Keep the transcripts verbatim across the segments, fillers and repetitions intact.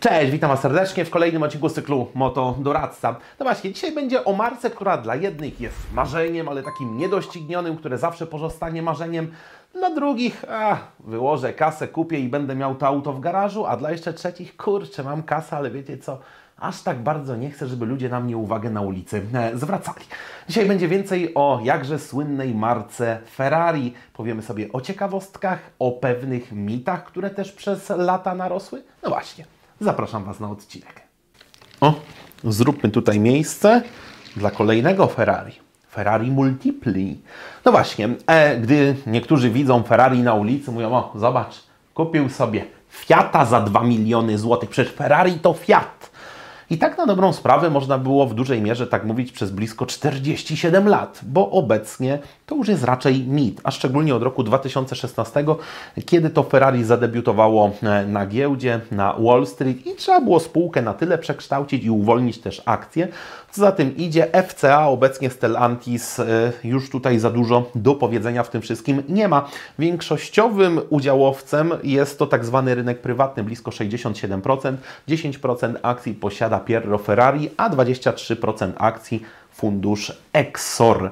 Cześć, witam Was serdecznie w kolejnym odcinku z cyklu Moto Doradca. No właśnie, dzisiaj będzie o marce, która dla jednych jest marzeniem, ale takim niedoścignionym, które zawsze pozostanie marzeniem. Dla drugich, a, wyłożę kasę, kupię i będę miał to auto w garażu, a dla jeszcze trzecich, kurczę, mam kasę, ale wiecie co, aż tak bardzo nie chcę, żeby ludzie na mnie uwagę na ulicy e, zwracali. Dzisiaj będzie więcej o jakże słynnej marce Ferrari. Powiemy sobie o ciekawostkach, o pewnych mitach, które też przez lata narosły. No właśnie. Zapraszam Was na odcinek. O, zróbmy tutaj miejsce dla kolejnego Ferrari. Ferrari Multipli. No właśnie, e, gdy niektórzy widzą Ferrari na ulicy, mówią, o zobacz, kupił sobie Fiata za dwa miliony złotych. Przecież Ferrari to Fiat. I tak na dobrą sprawę można było w dużej mierze tak mówić przez blisko czterdzieści siedem lat, bo obecnie to już jest raczej mit, a szczególnie od roku dwa tysiące szesnastego, kiedy to Ferrari zadebiutowało na giełdzie, na Wall Street i trzeba było spółkę na tyle przekształcić i uwolnić też akcje. Co za tym idzie, F C A, obecnie Stellantis, już tutaj za dużo do powiedzenia w tym wszystkim nie ma. Większościowym udziałowcem jest to tak zwany rynek prywatny, blisko sześćdziesiąt siedem procent, dziesięć procent akcji posiada Piero Ferrari, a dwadzieścia trzy procent akcji fundusz Exor.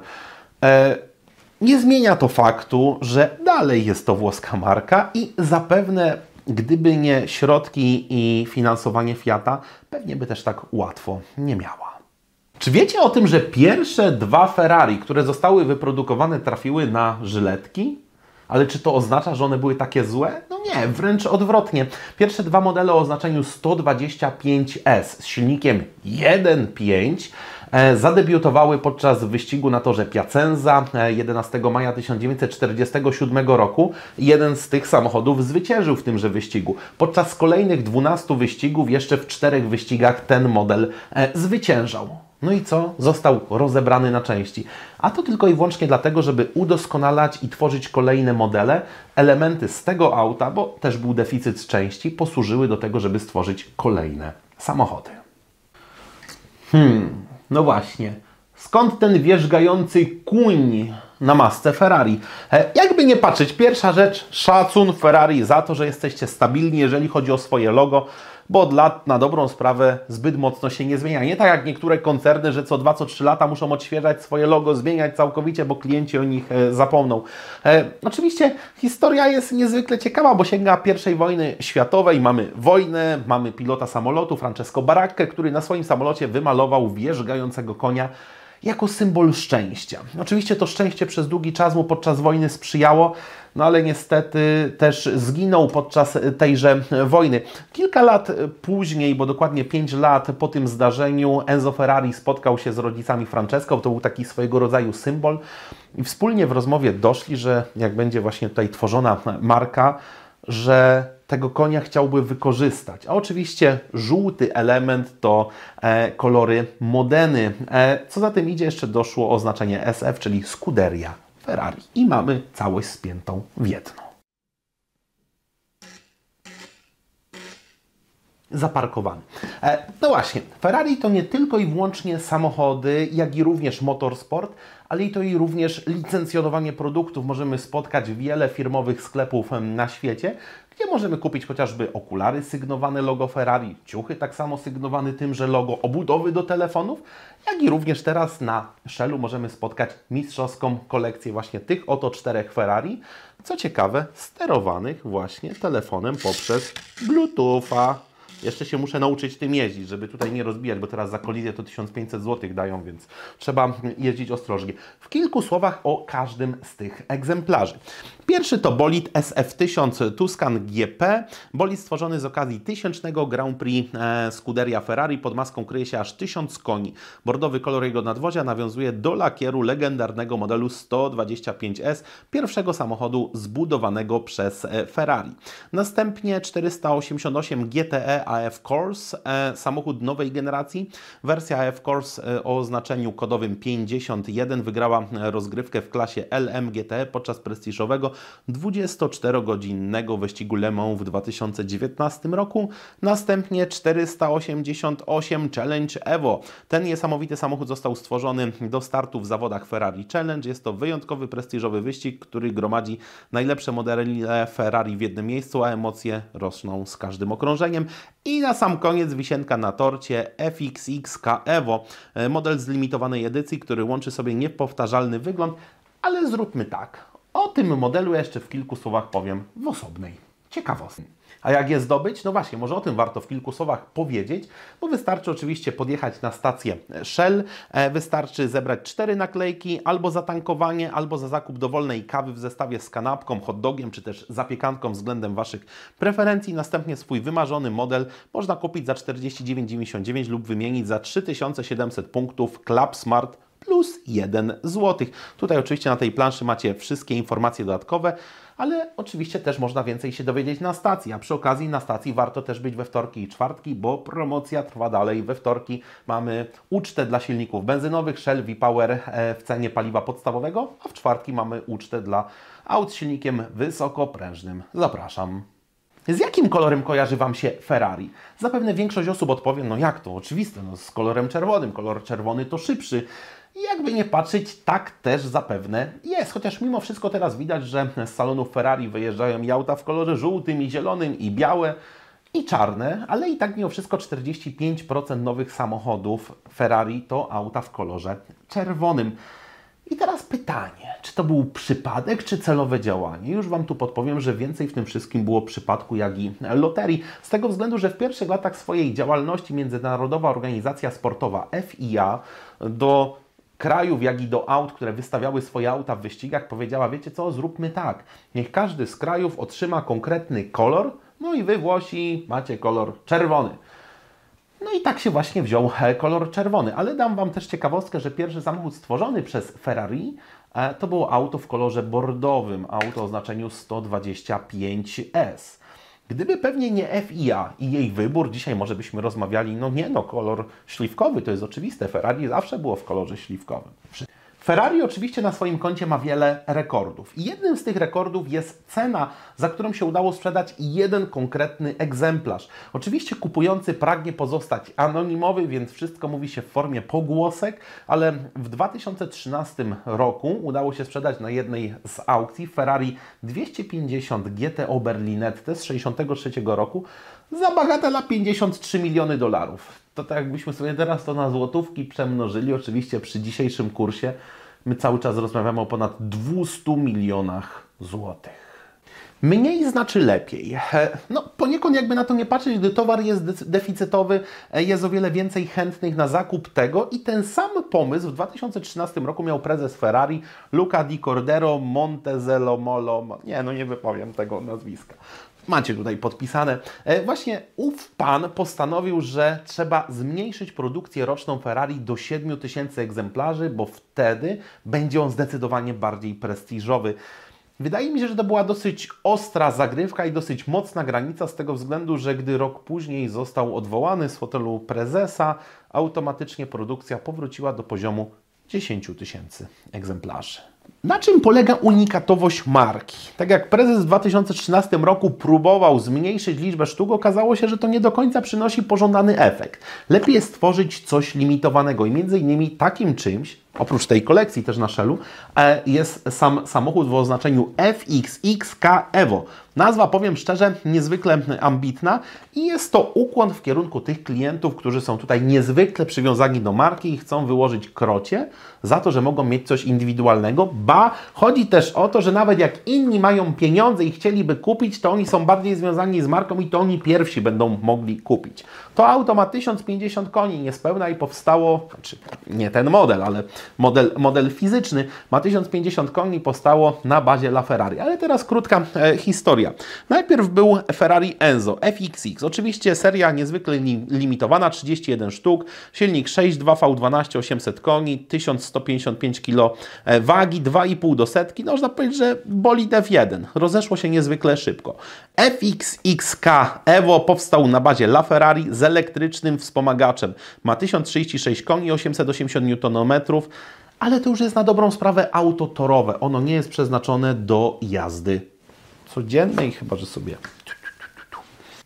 E, nie zmienia to faktu, że dalej jest to włoska marka i zapewne gdyby nie środki i finansowanie Fiata, pewnie by też tak łatwo nie miała. Czy wiecie o tym, że pierwsze dwa Ferrari, które zostały wyprodukowane, trafiły na żyletki? Ale czy to oznacza, że one były takie złe? No nie, wręcz odwrotnie. Pierwsze dwa modele o oznaczeniu sto dwadzieścia pięć S z silnikiem jeden pięć e, zadebiutowały podczas wyścigu na torze Piacenza jedenastego maja tysiąc dziewięćset czterdziestego siódmego roku. Jeden z tych samochodów zwyciężył w tymże wyścigu. Podczas kolejnych dwunastu wyścigów, jeszcze w czterech wyścigach ten model e, zwyciężał. No i co? Został rozebrany na części. A to tylko i wyłącznie dlatego, żeby udoskonalać i tworzyć kolejne modele. Elementy z tego auta, bo też był deficyt części, posłużyły do tego, żeby stworzyć kolejne samochody. Hmm, no właśnie. Skąd ten wierzgający kuń na masce Ferrari? E, jakby nie patrzeć, pierwsza rzecz, szacun Ferrari za to, że jesteście stabilni, jeżeli chodzi o swoje logo, bo od lat na dobrą sprawę zbyt mocno się nie zmienia. Nie tak jak niektóre koncerny, że co dwa, co trzy lata muszą odświeżać swoje logo, zmieniać całkowicie, bo klienci o nich e, zapomną. E, oczywiście historia jest niezwykle ciekawa, bo sięga pierwszej wojny światowej. Mamy wojnę, mamy pilota samolotu, Francesco Barackę, który na swoim samolocie wymalował wierzgającego konia jako symbol szczęścia. Oczywiście to szczęście przez długi czas mu podczas wojny sprzyjało, no ale niestety też zginął podczas tejże wojny. Kilka lat później, bo dokładnie pięć lat po tym zdarzeniu, Enzo Ferrari spotkał się z rodzicami Francesco, to był taki swojego rodzaju symbol i wspólnie w rozmowie doszli, że jak będzie właśnie tutaj tworzona marka, że tego konia chciałby wykorzystać. A oczywiście żółty element to e, kolory Modeny. E, co za tym idzie, jeszcze doszło oznaczenie S F, czyli Scuderia Ferrari. I mamy całość spiętą w jedno. Zaparkowany. E, no właśnie, Ferrari to nie tylko i wyłącznie samochody, jak i również motorsport, ale i to i również licencjonowanie produktów. Możemy spotkać wiele firmowych sklepów na świecie, gdzie możemy kupić chociażby okulary sygnowane logo Ferrari, ciuchy tak samo sygnowane tymże logo, obudowy do telefonów, jak i również teraz na Shellu możemy spotkać mistrzowską kolekcję właśnie tych oto czterech Ferrari, co ciekawe, sterowanych właśnie telefonem poprzez Bluetootha. Jeszcze się muszę nauczyć tym jeździć, żeby tutaj nie rozbijać, bo teraz za kolizję to tysiąc pięćset złotych dają, więc trzeba jeździć ostrożnie. W kilku słowach o każdym z tych egzemplarzy. Pierwszy to bolid S F tysiąc Tuscan G P. Bolid stworzony z okazji tysięcznego Grand Prix e, Scuderia Ferrari. Pod maską kryje się aż tysiąc koni. Bordowy kolor jego nadwozia nawiązuje do lakieru legendarnego modelu sto dwadzieścia pięć S, pierwszego samochodu zbudowanego przez e, Ferrari. Następnie czterysta osiemdziesiąt osiem G T E A F Corse, e, samochód nowej generacji. Wersja A F Corse e, o oznaczeniu kodowym pięćdziesiąt jeden wygrała rozgrywkę w klasie L M G T E podczas prestiżowego dwudziestoczterogodzinnego wyścigu Le Mans w dwa tysiące dziewiętnastym roku. Następnie czterysta osiemdziesiąt osiem Challenge Evo. Ten niesamowity samochód został stworzony do startu w zawodach Ferrari Challenge. Jest to wyjątkowy, prestiżowy wyścig, który gromadzi najlepsze modele Ferrari w jednym miejscu, a emocje rosną z każdym okrążeniem. I na sam koniec wisienka na torcie F X X K Evo, model z limitowanej edycji, który łączy sobie niepowtarzalny wygląd, ale zróbmy tak. O tym modelu jeszcze w kilku słowach powiem w osobnej ciekawostce. A jak je zdobyć? No właśnie, może o tym warto w kilku słowach powiedzieć, bo wystarczy oczywiście podjechać na stację Shell, wystarczy zebrać cztery naklejki, albo za tankowanie, albo za zakup dowolnej kawy w zestawie z kanapką, hot dogiem, czy też zapiekanką względem Waszych preferencji. Następnie swój wymarzony model można kupić za czterdzieści dziewięć dziewięćdziesiąt dziewięć lub wymienić za trzy tysiące siedemset punktów Club Smart plus jeden złoty. Tutaj oczywiście na tej planszy macie wszystkie informacje dodatkowe, ale oczywiście też można więcej się dowiedzieć na stacji, a przy okazji na stacji warto też być we wtorki i czwartki, bo promocja trwa dalej. We wtorki mamy ucztę dla silników benzynowych Shell V-Power w cenie paliwa podstawowego, a w czwartki mamy ucztę dla aut z silnikiem wysokoprężnym. Zapraszam. Z jakim kolorem kojarzy Wam się Ferrari? Zapewne większość osób odpowie, no jak to, oczywiste, no z kolorem czerwonym. Kolor czerwony to szybszy. I jakby nie patrzeć, tak też zapewne jest. Chociaż mimo wszystko teraz widać, że z salonów Ferrari wyjeżdżają i auta w kolorze żółtym, i zielonym, i białe, i czarne, ale i tak mimo wszystko czterdzieści pięć procent nowych samochodów Ferrari to auta w kolorze czerwonym. I teraz pytanie, czy to był przypadek, czy celowe działanie? Już Wam tu podpowiem, że więcej w tym wszystkim było przypadku, jak i loterii. Z tego względu, że w pierwszych latach swojej działalności Międzynarodowa Organizacja Sportowa F I A do krajów, jak i do aut, które wystawiały swoje auta w wyścigach, powiedziała, wiecie co, zróbmy tak. Niech każdy z krajów otrzyma konkretny kolor, no i Wy, Włosi, macie kolor czerwony. No i tak się właśnie wziął kolor czerwony. Ale dam Wam też ciekawostkę, że pierwszy samochód stworzony przez Ferrari to było auto w kolorze bordowym, auto o znaczeniu sto dwadzieścia pięć S. Gdyby pewnie nie F I A i jej wybór, dzisiaj może byśmy rozmawiali, no nie no, kolor śliwkowy, to jest oczywiste, Ferrari zawsze było w kolorze śliwkowym. Ferrari oczywiście na swoim koncie ma wiele rekordów i jednym z tych rekordów jest cena, za którą się udało sprzedać jeden konkretny egzemplarz. Oczywiście kupujący pragnie pozostać anonimowy, więc wszystko mówi się w formie pogłosek, ale w dwa tysiące trzynastym roku udało się sprzedać na jednej z aukcji Ferrari dwieście pięćdziesiąt G T O Berlinette z sześćdziesiątego trzeciego roku za bagatela pięćdziesiąt trzy miliony dolarów. To tak jakbyśmy sobie teraz to na złotówki przemnożyli, oczywiście przy dzisiejszym kursie my cały czas rozmawiamy o ponad dwustu milionach złotych. Mniej znaczy lepiej. No poniekąd jakby na to nie patrzeć, gdy towar jest deficytowy, jest o wiele więcej chętnych na zakup tego i ten sam pomysł w dwa tysiące trzynastym roku miał prezes Ferrari Luca Di Cordero Montezelomolo. Nie, no nie wypowiem tego nazwiska. Macie tutaj podpisane. Właśnie ów pan postanowił, że trzeba zmniejszyć produkcję roczną Ferrari do siedmiu tysięcy egzemplarzy, bo wtedy będzie on zdecydowanie bardziej prestiżowy. Wydaje mi się, że to była dosyć ostra zagrywka i dosyć mocna granica z tego względu, że gdy rok później został odwołany z fotelu prezesa, automatycznie produkcja powróciła do poziomu dziesięciu tysięcy egzemplarzy. Na czym polega unikatowość marki? Tak jak prezes w dwa tysiące trzynastym roku próbował zmniejszyć liczbę sztuk, okazało się, że to nie do końca przynosi pożądany efekt. Lepiej jest stworzyć coś limitowanego i między innymi takim czymś, oprócz tej kolekcji też na Shellu, jest sam samochód w oznaczeniu F X X K Evo. Nazwa, powiem szczerze, niezwykle ambitna i jest to ukłon w kierunku tych klientów, którzy są tutaj niezwykle przywiązani do marki i chcą wyłożyć krocie za to, że mogą mieć coś indywidualnego. Ba, chodzi też o to, że nawet jak inni mają pieniądze i chcieliby kupić, to oni są bardziej związani z marką i to oni pierwsi będą mogli kupić. To auto ma tysiąc pięćdziesiąt koni niespełna i powstało, znaczy nie ten model, ale model, model fizyczny ma tysiąc pięćdziesiąt koni, powstało na bazie LaFerrari. Ale teraz krótka e, historia. Najpierw był Ferrari Enzo F X X. Oczywiście seria niezwykle li, limitowana, trzydzieści jeden sztuk, silnik sześć dwa V dwanaście osiemset koni, tysiąc sto pięćdziesiąt pięć kilo wagi, dwa i pół do setki. No, można powiedzieć, że bolid F jeden. Rozeszło się niezwykle szybko. F X X K Evo powstał na bazie LaFerrari z elektrycznym wspomagaczem. Ma tysiąc trzydzieści sześć koni, osiemset osiemdziesiąt niutonometrów, ale to już jest na dobrą sprawę auto torowe. Ono nie jest przeznaczone do jazdy codziennej, chyba że sobie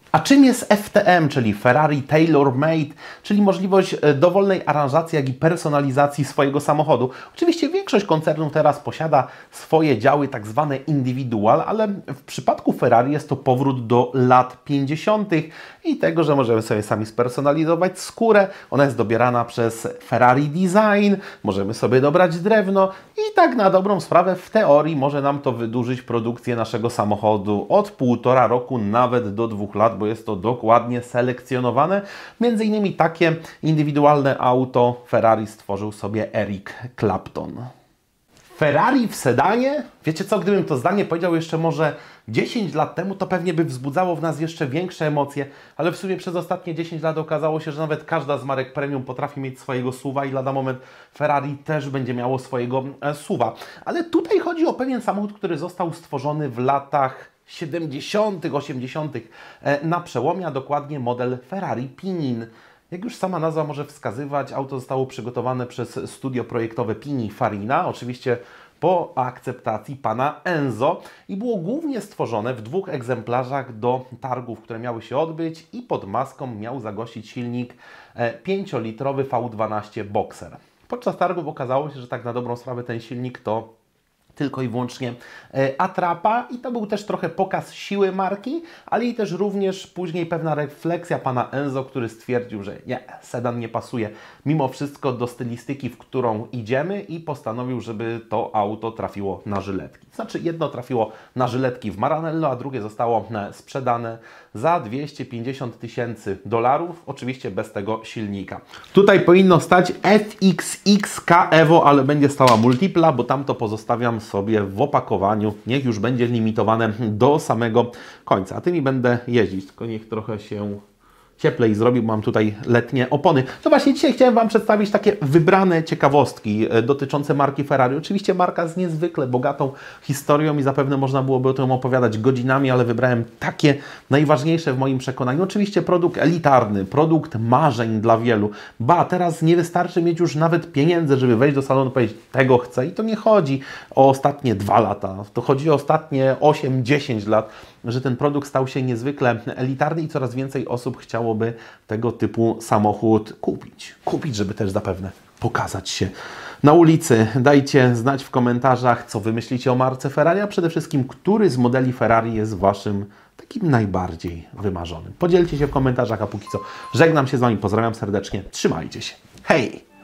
A czym jest F T M, czyli Ferrari Tailor Made, czyli możliwość dowolnej aranżacji, jak i personalizacji swojego samochodu? Oczywiście większość koncernów teraz posiada swoje działy tak zwane individual, ale w przypadku Ferrari jest to powrót do lat pięćdziesiątych i tego, że możemy sobie sami spersonalizować skórę. Ona jest dobierana przez Ferrari Design, możemy sobie dobrać drewno i tak na dobrą sprawę w teorii może nam to wydłużyć produkcję naszego samochodu od półtora roku nawet do dwóch lat, bo jest to dokładnie selekcjonowane. Między innymi takie indywidualne auto Ferrari stworzył sobie Eric Clapton. Ferrari w sedanie? Wiecie co, gdybym to zdanie powiedział jeszcze może dziesięć lat temu, to pewnie by wzbudzało w nas jeszcze większe emocje, ale w sumie przez ostatnie dziesięć lat okazało się, że nawet każda z marek premium potrafi mieć swojego suwa i lada moment Ferrari też będzie miało swojego suwa. Ale tutaj chodzi o pewien samochód, który został stworzony w latach siedemdziesiątych, osiemdziesiątych na przełomie, a dokładnie model Ferrari Pinin. Jak już sama nazwa może wskazywać, auto zostało przygotowane przez studio projektowe Pininfarina, oczywiście po akceptacji pana Enzo i było głównie stworzone w dwóch egzemplarzach do targów, które miały się odbyć i pod maską miał zagościć silnik pięciolitrowy V dwanaście Boxer. Podczas targów okazało się, że tak na dobrą sprawę ten silnik to tylko i wyłącznie atrapa i to był też trochę pokaz siły marki, ale i też również później pewna refleksja pana Enzo, który stwierdził, że nie, sedan nie pasuje mimo wszystko do stylistyki, w którą idziemy i postanowił, żeby to auto trafiło na żyletki. Znaczy jedno trafiło na żyletki w Maranello, a drugie zostało sprzedane za dwieście pięćdziesiąt tysięcy dolarów, oczywiście bez tego silnika. Tutaj powinno stać F X X K Evo, ale będzie stała multipla, bo tam to pozostawiam sobie w opakowaniu. Niech już będzie limitowane do samego końca. A tymi będę jeździć, tylko niech trochę się cieplej zrobił. Mam tutaj letnie opony. No właśnie, dzisiaj chciałem Wam przedstawić takie wybrane ciekawostki dotyczące marki Ferrari. Oczywiście marka z niezwykle bogatą historią i zapewne można byłoby o tym opowiadać godzinami, ale wybrałem takie najważniejsze w moim przekonaniu. Oczywiście produkt elitarny, produkt marzeń dla wielu. Ba, teraz nie wystarczy mieć już nawet pieniędzy, żeby wejść do salonu i powiedzieć, tego chcę. I to nie chodzi o ostatnie dwa lata. To chodzi o ostatnie osiem dziesięć lat, że ten produkt stał się niezwykle elitarny i coraz więcej osób chciałoby tego typu samochód kupić. Kupić, żeby też zapewne pokazać się na ulicy. Dajcie znać w komentarzach, co Wy myślicie o marce Ferrari, a przede wszystkim, który z modeli Ferrari jest Waszym takim najbardziej wymarzonym. Podzielcie się w komentarzach, a póki co żegnam się z Wami, pozdrawiam serdecznie, trzymajcie się. Hej!